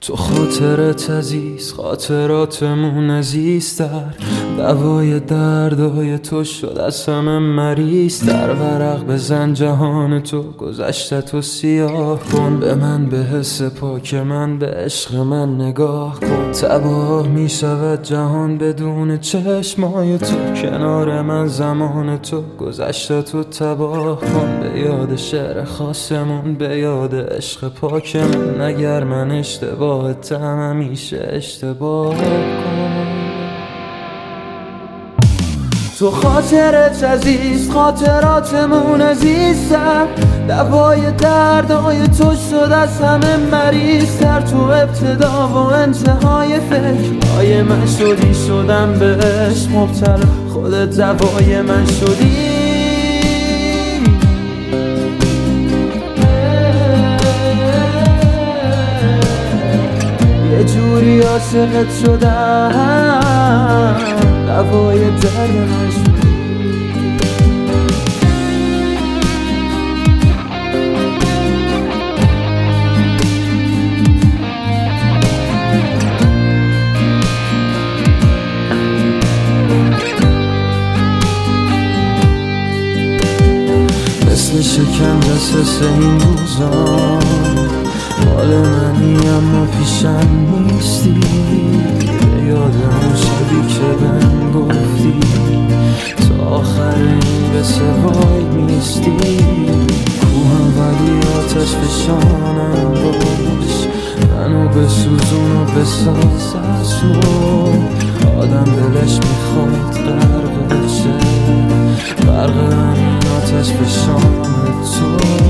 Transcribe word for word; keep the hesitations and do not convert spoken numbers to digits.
تو خاطرت عزیز، خاطراتمون عزیزتر، دوای دردای تو شد از همه مریضتر. ورق بزن جهان تو، گذشته تو سیاه کن، به من به حس پاک من، به عشق من نگاه کن. تباه می شود جهان بدون چشمای تو، کنار من زمان تو، گذشته تو تباه کن. به یاد شعر خاصمون، به یاد عشق پاکمون، اگر من اشتباه تم همیشه اشتباه کن. تو خاطرت عزیز، خاطراتمون عزیزتر، دوای دردای تو شد از همه مریضتر. تو ابتدا و انتهای فکرهای من شدی، شدم به عشق مبتلا، خودت دوای من شدی. یه جوری عاشقت شدم، دوای درد من شدی. مثل شکنجه سس این روزان، حال منی اما پیشم نیستی. به یاد اون شبی که بهم گفتی، تا آخر این به سوای میستی. کوهم ولی آتش فشانم باش، منو بسوزون و بساز از نو. آدم دلش میخواد غرق بشه، غرق همین آتش فشان تو.